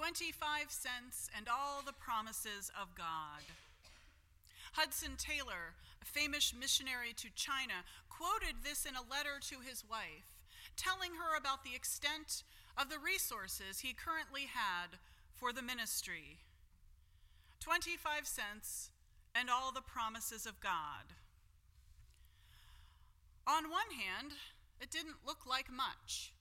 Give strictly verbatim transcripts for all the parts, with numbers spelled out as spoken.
twenty-five cents and all the promises of God. Hudson Taylor, a famous missionary to China, quoted this in a letter to his wife, telling her about the extent of the resources he currently had for the ministry. twenty-five cents and all the promises of God. On one hand, it didn't look like much.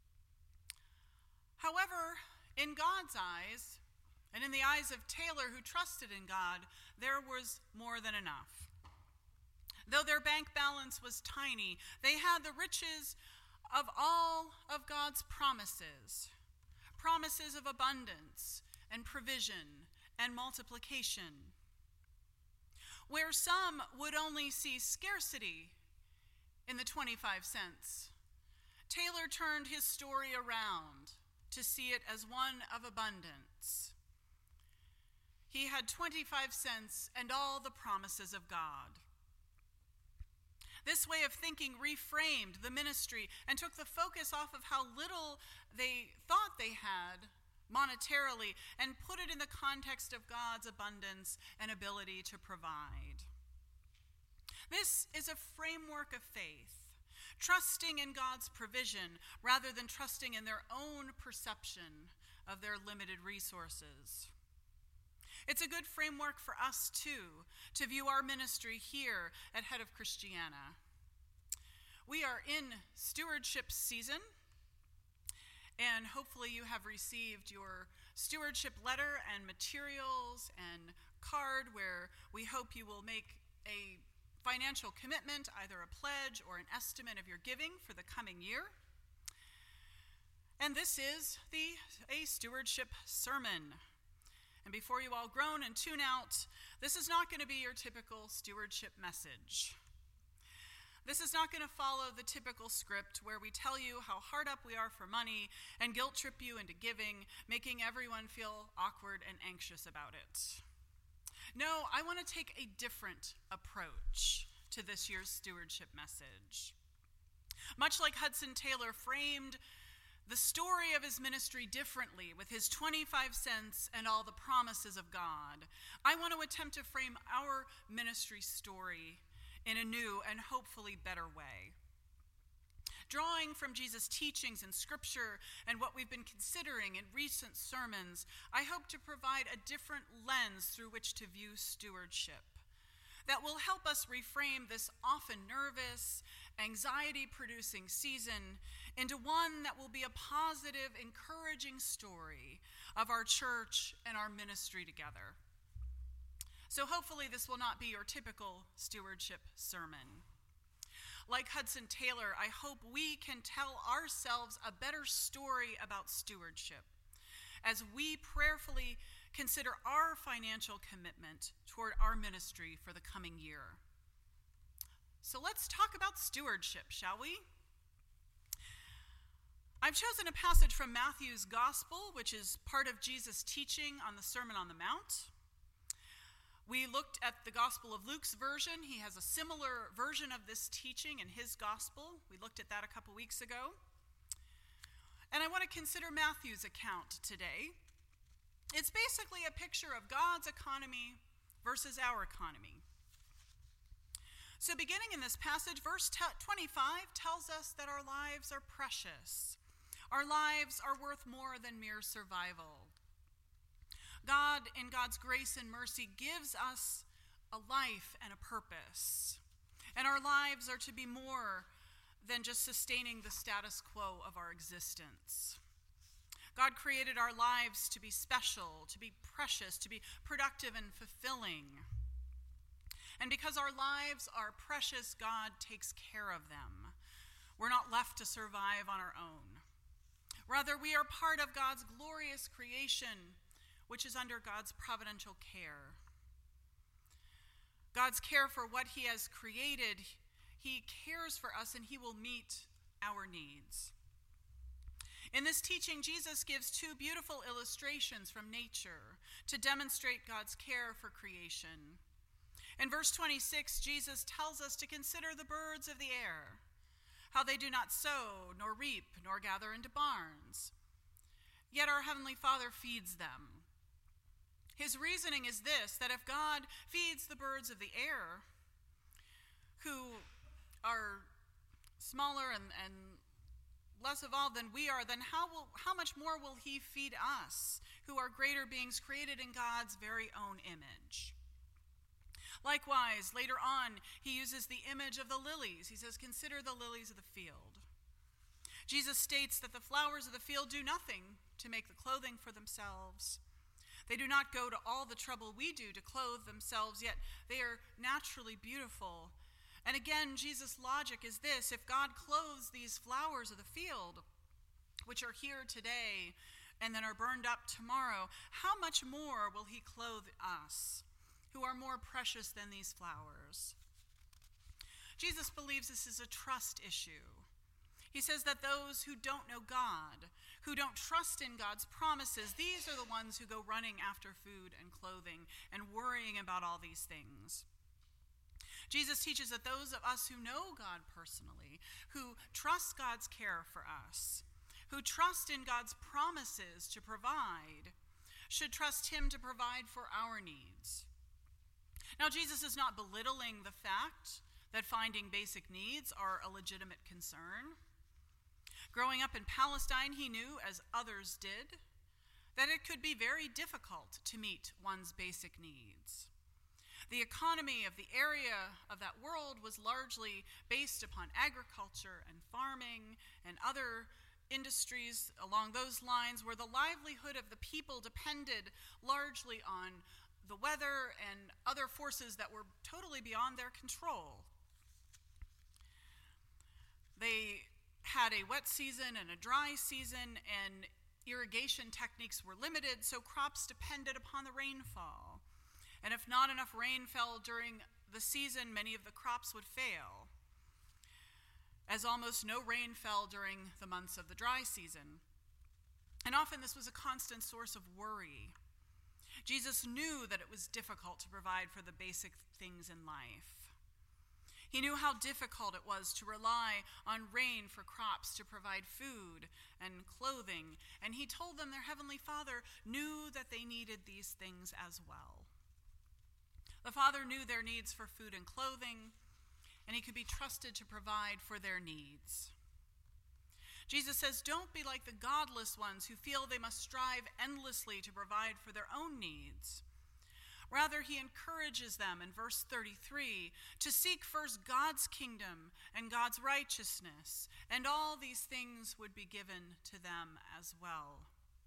However, in God's eyes, and in the eyes of Taylor, who trusted in God, there was more than enough. Though their bank balance was tiny, they had the riches of all of God's promises, promises of abundance and provision and multiplication. Where some would only see scarcity in the twenty-five cents, Taylor turned his story around to see it as one of abundance. He had twenty-five cents and all the promises of God. This way of thinking reframed the ministry and took the focus off of how little they thought they had monetarily and put it in the context of God's abundance and ability to provide. This is a framework of faith, trusting in God's provision rather than trusting in their own perception of their limited resources. It's a good framework for us, too, to view our ministry here at Head of Christiana. We are in stewardship season, and hopefully you have received your stewardship letter and materials and card where we hope you will make a financial commitment, either a pledge or an estimate of your giving for the coming year. And this is the a stewardship sermon. And before you all groan and tune out, this is not going to be your typical stewardship message. This is not going to follow the typical script where we tell you how hard up we are for money and guilt trip you into giving, making everyone feel awkward and anxious about it. No, I want to take a different approach to this year's stewardship message. Much like Hudson Taylor framed the story of his ministry differently with his twenty-five cents and all the promises of God, I want to attempt to frame our ministry story in a new and hopefully better way. Drawing from Jesus' teachings in Scripture and what we've been considering in recent sermons, I hope to provide a different lens through which to view stewardship that will help us reframe this often nervous, anxiety-producing season into one that will be a positive, encouraging story of our church and our ministry together. So hopefully this will not be your typical stewardship sermon. Like Hudson Taylor, I hope we can tell ourselves a better story about stewardship as we prayerfully consider our financial commitment toward our ministry for the coming year. So let's talk about stewardship, shall we? I've chosen a passage from Matthew's Gospel, which is part of Jesus' teaching on the Sermon on the Mount. We looked at the Gospel of Luke's version. He has a similar version of this teaching in his Gospel. We looked at that a couple weeks ago. And I want to consider Matthew's account today. It's basically a picture of God's economy versus our economy. So beginning in this passage, verse twenty-five tells us that our lives are precious. Our lives are worth more than mere survival. God, in God's grace and mercy, gives us a life and a purpose. And our lives are to be more than just sustaining the status quo of our existence. God created our lives to be special, to be precious, to be productive and fulfilling. And because our lives are precious, God takes care of them. We're not left to survive on our own. Rather, we are part of God's glorious creation, which is under God's providential care. God's care for what he has created, he cares for us and he will meet our needs. In this teaching, Jesus gives two beautiful illustrations from nature to demonstrate God's care for creation. In verse twenty-six, Jesus tells us to consider the birds of the air, how they do not sow, nor reap, nor gather into barns. yet our Heavenly Father feeds them. His reasoning is this, that if God feeds the birds of the air, who are smaller and, and less evolved than we are, then how will how much more will he feed us, who are greater beings created in God's very own image? Likewise, later on, he uses the image of the lilies. He says, consider the lilies of the field. Jesus states that the flowers of the field do nothing to make the clothing for themselves. They do not go to all the trouble we do to clothe themselves, yet they are naturally beautiful. And again, Jesus' logic is this: if God clothes these flowers of the field, which are here today and then are burned up tomorrow, how much more will he clothe us, who are more precious than these flowers? Jesus believes this is a trust issue. He says that those who don't know God, who don't trust in God's promises, these are the ones who go running after food and clothing and worrying about all these things. Jesus teaches that those of us who know God personally, who trust God's care for us, who trust in God's promises to provide, should trust him to provide for our needs. Now, Jesus is not belittling the fact that finding basic needs are a legitimate concern. Growing up in Palestine, he knew, as others did, that it could be very difficult to meet one's basic needs. The economy of the area of that world was largely based upon agriculture and farming and other industries along those lines, where the livelihood of the people depended largely on the weather and other forces that were totally beyond their control. They had a wet season and a dry season, and irrigation techniques were limited, so crops depended upon the rainfall. And if not enough rain fell during the season, many of the crops would fail, as almost no rain fell during the months of the dry season. And often this was a constant source of worry. Jesus knew that it was difficult to provide for the basic things in life. He knew how difficult it was to rely on rain for crops to provide food and clothing, and he told them their Heavenly Father knew that they needed these things as well. The Father knew their needs for food and clothing, and he could be trusted to provide for their needs. Jesus says, don't be like the godless ones who feel they must strive endlessly to provide for their own needs. Rather, he encourages them in verse thirty-three to seek first God's kingdom and God's righteousness, and all these things would be given to them as well.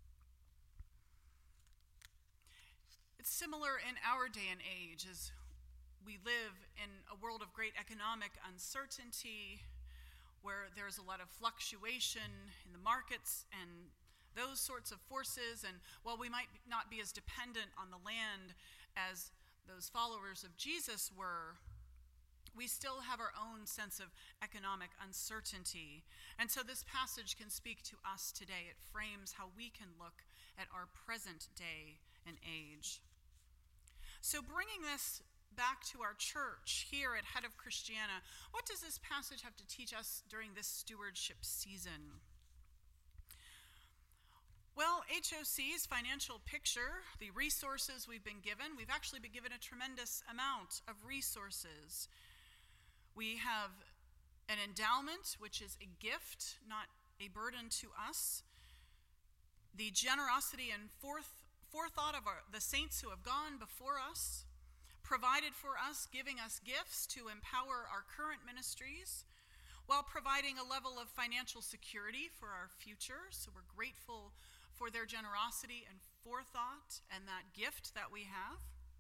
It's similar in our day and age, as we live in a world of great economic uncertainty, where there's a lot of fluctuation in the markets and those sorts of forces. And while we might not be as dependent on the land as those followers of Jesus were, we still have our own sense of economic uncertainty. And so this passage can speak to us today. It frames how we can look at our present day and age. So bringing this back to our church here at Head of Christiana, what does this passage have to teach us during this stewardship season? Well, H O C's financial picture, the resources we've been given, we've actually been given a tremendous amount of resources. We have an endowment, which is a gift, not a burden to us. The generosity and forth, forethought of our, the saints who have gone before us, provided for us, giving us gifts to empower our current ministries, while providing a level of financial security for our future. So we're grateful for their generosity and forethought and that gift that we have.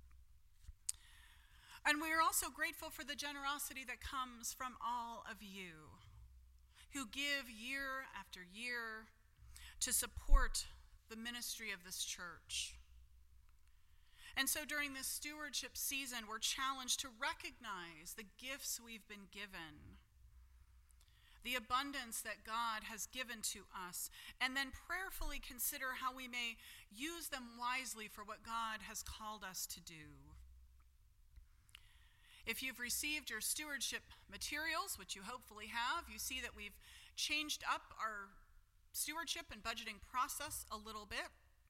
And we are also grateful for the generosity that comes from all of you who give year after year to support the ministry of this church. And so during this stewardship season, we're challenged to recognize the gifts we've been given, the abundance that God has given to us, and then prayerfully consider how we may use them wisely for what God has called us to do. If you've received your stewardship materials, which you hopefully have, you see that we've changed up our stewardship and budgeting process a little bit.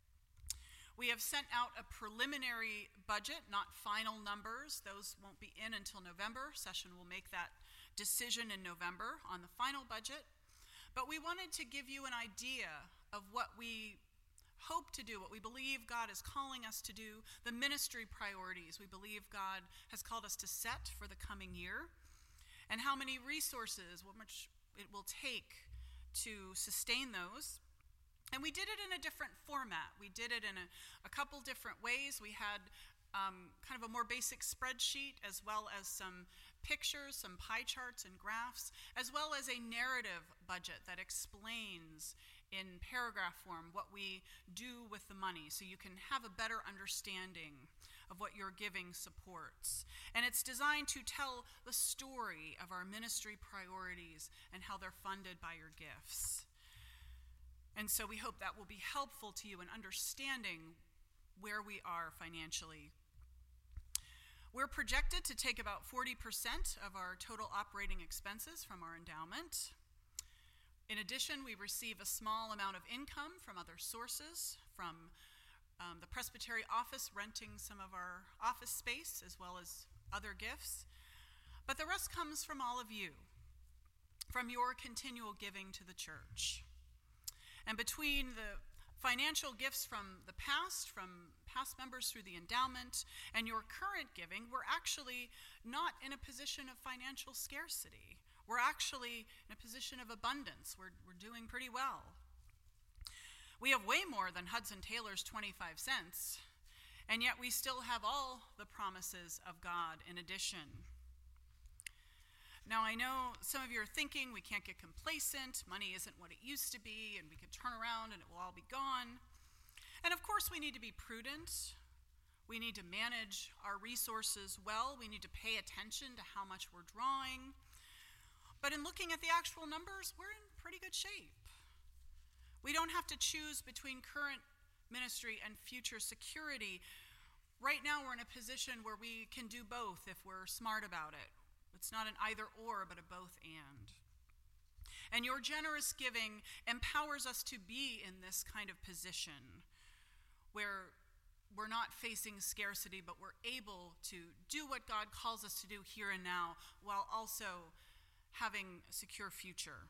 We have sent out a preliminary budget, not final numbers. Those won't be in until November. Session will make that decision in November on the final budget. But we wanted to give you an idea of what we hope to do, what we believe God is calling us to do, the ministry priorities we believe God has called us to set for the coming year, and how many resources, what much it will take to sustain those. And we did it in a different format. We did it in a, a couple different ways. We had um, kind of a more basic spreadsheet, as well as some pictures, some pie charts and graphs, as well as a narrative budget that explains in paragraph form what we do with the money, so you can have a better understanding of what your giving supports. And it's designed to tell the story of our ministry priorities and how they're funded by your gifts. And so we hope that will be helpful to you in understanding where we are financially. We're projected to take about forty percent of our total operating expenses from our endowment. In addition, we receive a small amount of income from other sources, from um, the Presbytery office renting some of our office space, as well as other gifts. But the rest comes from all of you, from your continual giving to the church. And between the financial gifts from the past, from past members through the endowment, and your current giving, we're actually not in a position of financial scarcity. We're actually in a position of abundance. We're, we're doing pretty well. We have way more than Hudson Taylor's twenty-five cents, and yet we still have all the promises of God in addition. Now, I know some of you are thinking we can't get complacent, money isn't what it used to be, and we could turn around and it will all be gone. And of course, we need to be prudent. We need to manage our resources well. We need to pay attention to how much we're drawing. But in looking at the actual numbers, we're in pretty good shape. We don't have to choose between current ministry and future security. Right now, we're in a position where we can do both if we're smart about it. It's not an either or, but a both and. And your generous giving empowers us to be in this kind of position where we're not facing scarcity, but we're able to do what God calls us to do here and now, while also having a secure future.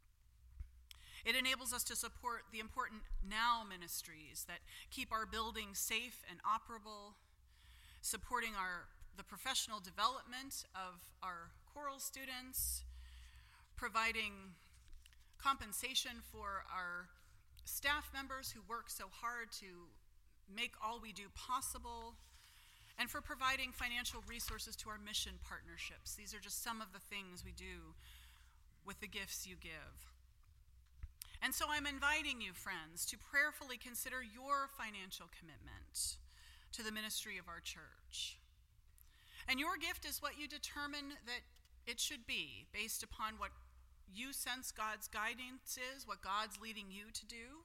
It enables us to support the important now ministries that keep our buildings safe and operable, supporting our the professional development of our choral students, providing compensation for our staff members who work so hard to make all we do possible, and for providing financial resources to our mission partnerships. These are just some of the things we do with the gifts you give. And so I'm inviting you, friends, to prayerfully consider your financial commitment to the ministry of our church. And your gift is what you determine that it should be, based upon what you sense God's guidance is, what God's leading you to do.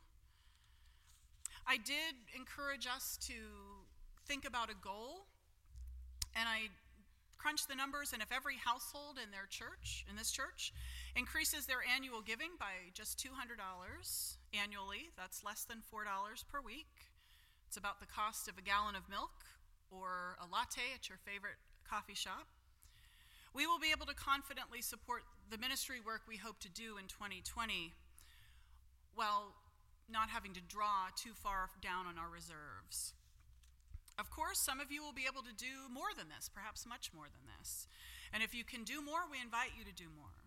I did encourage us to think about a goal, and I crunched the numbers, and if every household in their church, in this church, increases their annual giving by just two hundred dollars annually, that's less than four dollars per week. It's about the cost of a gallon of milk or a latte at your favorite coffee shop. We will be able to confidently support the ministry work we hope to do in twenty twenty while not having to draw too far down on our reserves. Of course, some of you will be able to do more than this, perhaps much more than this. And if you can do more, we invite you to do more.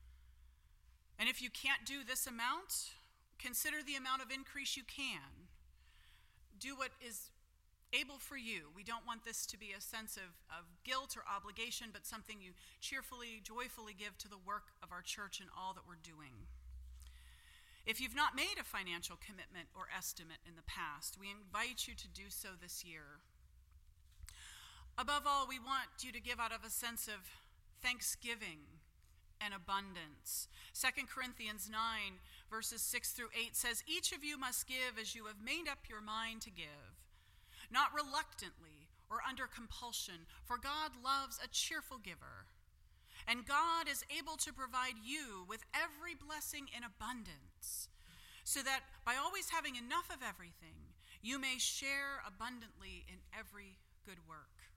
And if you can't do this amount, consider the amount of increase you can. Do what is able for you. We don't want this to be a sense of, of guilt or obligation, but something you cheerfully, joyfully give to the work of our church and all that we're doing. If you've not made a financial commitment or estimate in the past, we invite you to do so this year. Above all, we want you to give out of a sense of thanksgiving and abundance. Second Corinthians nine, verses six through eight says, "Each of you must give as you have made up your mind to give, not reluctantly or under compulsion, for God loves a cheerful giver. And God is able to provide you with every blessing in abundance, so that by always having enough of everything, you may share abundantly in every good work.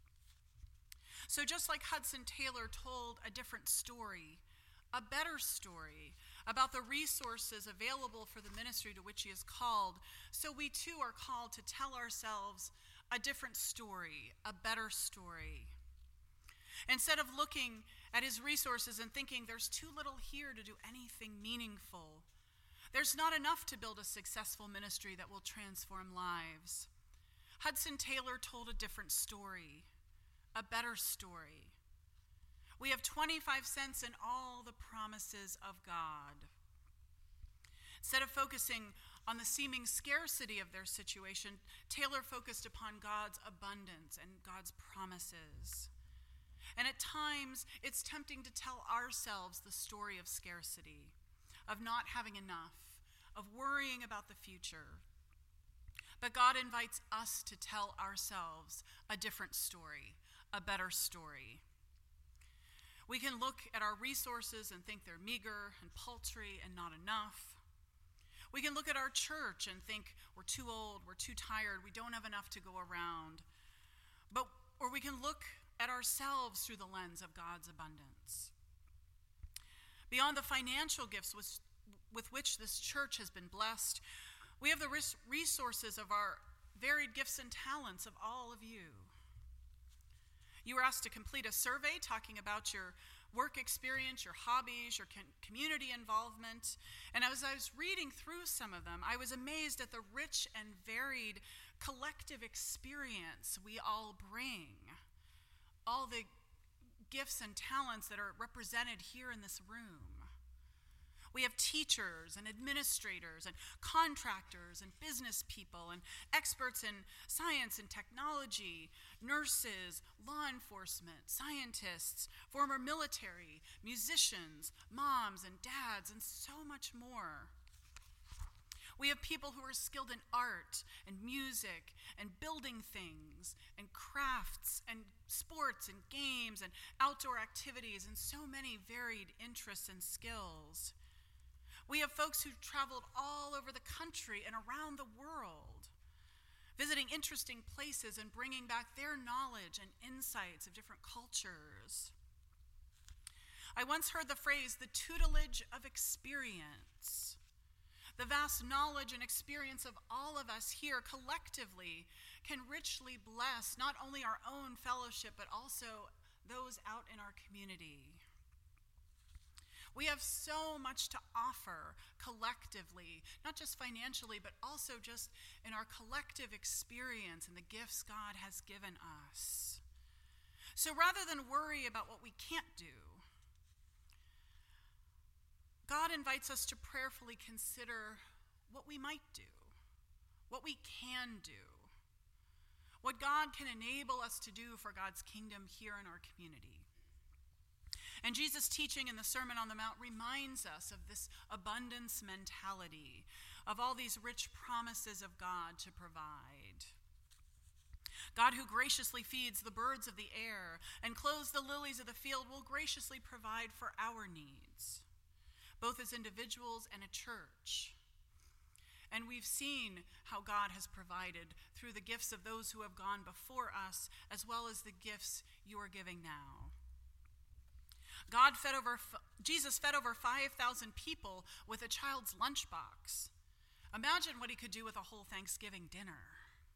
So just like Hudson Taylor told a different story, a better story about the resources available for the ministry to which he is called, so we too are called to tell ourselves a different story, a better story. Instead of looking at his resources and thinking there's too little here to do anything meaningful, there's not enough to build a successful ministry that will transform lives, Hudson Taylor told a different story, a better story. We have twenty-five cents and all the promises of God. Instead of focusing on the seeming scarcity of their situation, Taylor focused upon God's abundance and God's promises. And at times, it's tempting to tell ourselves the story of scarcity, of not having enough, of worrying about the future. But God invites us to tell ourselves a different story, a better story. We can look at our resources and think they're meager and paltry and not enough. We can look at our church and think we're too old, we're too tired, we don't have enough to go around. But, or we can look at ourselves through the lens of God's abundance. Beyond the financial gifts with, with which this church has been blessed, we have the res- resources of our varied gifts and talents of all of you. You were asked to complete a survey talking about your work experience, your hobbies, your con- community involvement. And as I was reading through some of them, I was amazed at the rich and varied collective experience we all bring. All the gifts and talents that are represented here in this room. We have teachers and administrators and contractors and business people and experts in science and technology, nurses, law enforcement, scientists, former military, musicians, moms and dads, and so much more. We have people who are skilled in art and music and building things and crafts and sports and games and outdoor activities and so many varied interests and skills. We have folks who've traveled all over the country and around the world, visiting interesting places and bringing back their knowledge and insights of different cultures. I once heard the phrase, the tutelage of experience. The vast knowledge and experience of all of us here collectively can richly bless not only our own fellowship, but also those out in our community. We have so much to offer collectively, not just financially, but also just in our collective experience and the gifts God has given us. So rather than worry about what we can't do, God invites us to prayerfully consider what we might do, what we can do, what God can enable us to do for God's kingdom here in our community. And Jesus' teaching in the Sermon on the Mount reminds us of this abundance mentality, of all these rich promises of God to provide. God, who graciously feeds the birds of the air and clothes the lilies of the field, will graciously provide for our needs, both as individuals and a church. And we've seen how God has provided through the gifts of those who have gone before us, as well as the gifts you are giving now. God fed over, Jesus fed over five thousand people with a child's lunchbox. Imagine what he could do with a whole Thanksgiving dinner.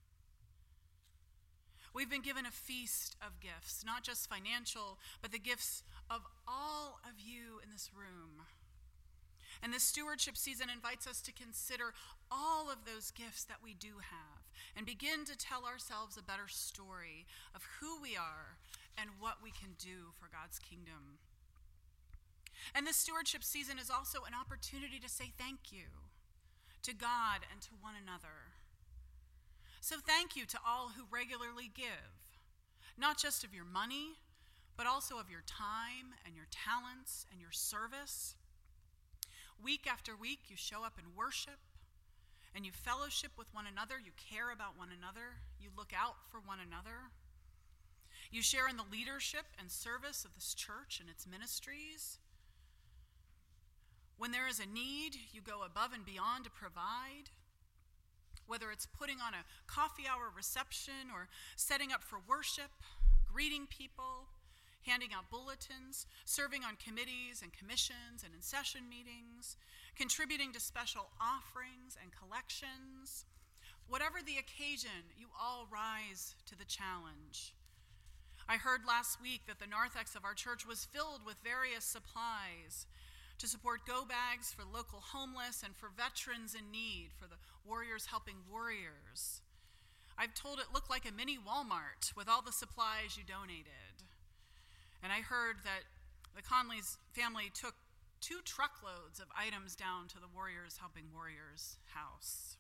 We've been given a feast of gifts, not just financial, but the gifts of all of you in this room. And this stewardship season invites us to consider all of those gifts that we do have and begin to tell ourselves a better story of who we are and what we can do for God's kingdom. And this stewardship season is also an opportunity to say thank you to God and to one another. So thank you to all who regularly give, not just of your money, but also of your time and your talents and your service. Week after week, you show up in worship and you fellowship with one another. You care about one another. You look out for one another. You share in the leadership and service of this church and its ministries. When there is a need, you go above and beyond to provide. Whether it's putting on a coffee hour reception or setting up for worship, greeting people, handing out bulletins, serving on committees and commissions and in session meetings, contributing to special offerings and collections. Whatever the occasion, you all rise to the challenge. I heard last week that the narthex of our church was filled with various supplies to support go bags for local homeless and for veterans in need, for the Warriors Helping Warriors. I've told it looked like a mini Walmart with all the supplies you donated. And I heard that the Conley's family took two truckloads of items down to the Warriors Helping Warriors house.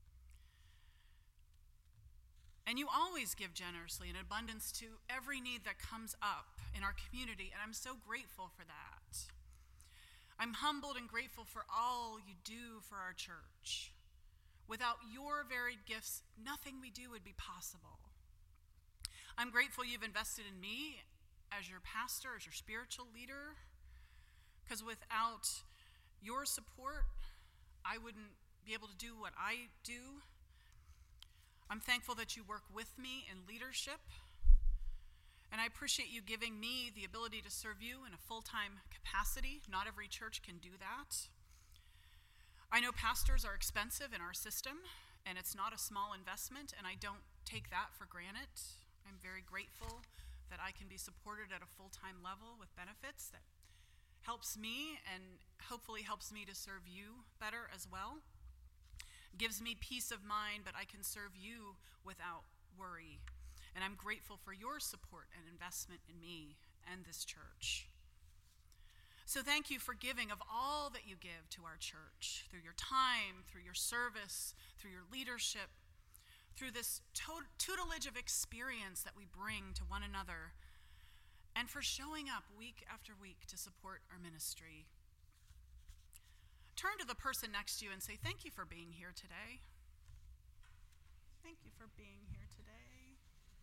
And you always give generously in abundance to every need that comes up in our community, and I'm so grateful for that. I'm humbled and grateful for all you do for our church. Without your varied gifts, nothing we do would be possible. I'm grateful you've invested in me as your pastor, as your spiritual leader, because without your support, I wouldn't be able to do what I do. I'm thankful that you work with me in leadership, and I appreciate you giving me the ability to serve you in a full-time capacity. Not every church can do that. I know pastors are expensive in our system, and it's not a small investment, and I don't take that for granted. I'm very grateful that I can be supported at a full-time level with benefits that helps me and hopefully helps me to serve you better as well. Gives me peace of mind, but I can serve you without worry. And I'm grateful for your support and investment in me and this church. So thank you for giving of all that you give to our church, through your time, through your service, through your leadership, through this to- tutelage of experience that we bring to one another, and for showing up week after week to support our ministry. Turn to the person next to you and say, thank you for being here today. Thank you for being here today.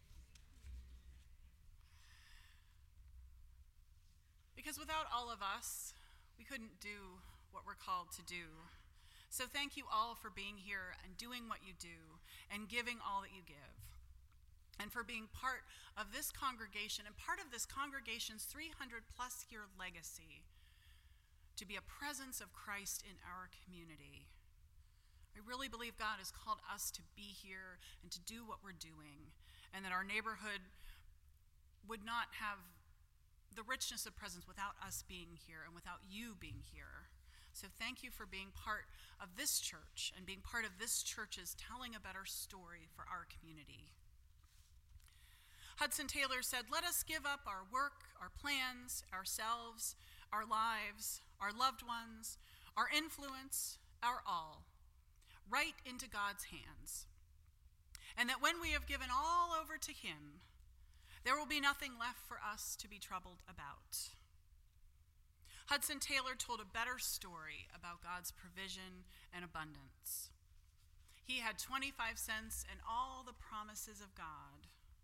Because without all of us, we couldn't do what we're called to do. So thank you all for being here and doing what you do and giving all that you give. And for being part of this congregation and part of this congregation's three hundred plus year legacy to be a presence of Christ in our community. I really believe God has called us to be here and to do what we're doing, and that our neighborhood would not have the richness of presence without us being here and without you being here. So thank you for being part of this church and being part of this church's telling a better story for our community. Hudson Taylor said, let us give up our work, our plans, ourselves, our lives, our loved ones, our influence, our all, right into God's hands. And that when we have given all over to him, there will be nothing left for us to be troubled about. Hudson Taylor told a better story about God's provision and abundance. He had twenty-five cents and all the promises of God.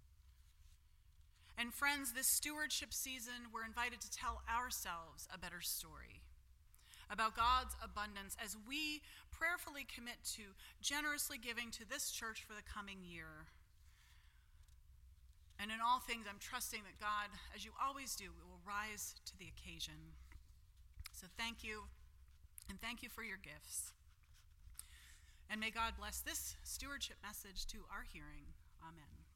And friends, this stewardship season, we're invited to tell ourselves a better story about God's abundance as we prayerfully commit to generously giving to this church for the coming year. And in all things, I'm trusting that God, as you always do, will rise to the occasion. So thank you, and thank you for your gifts. And may God bless this stewardship message to our hearing. Amen.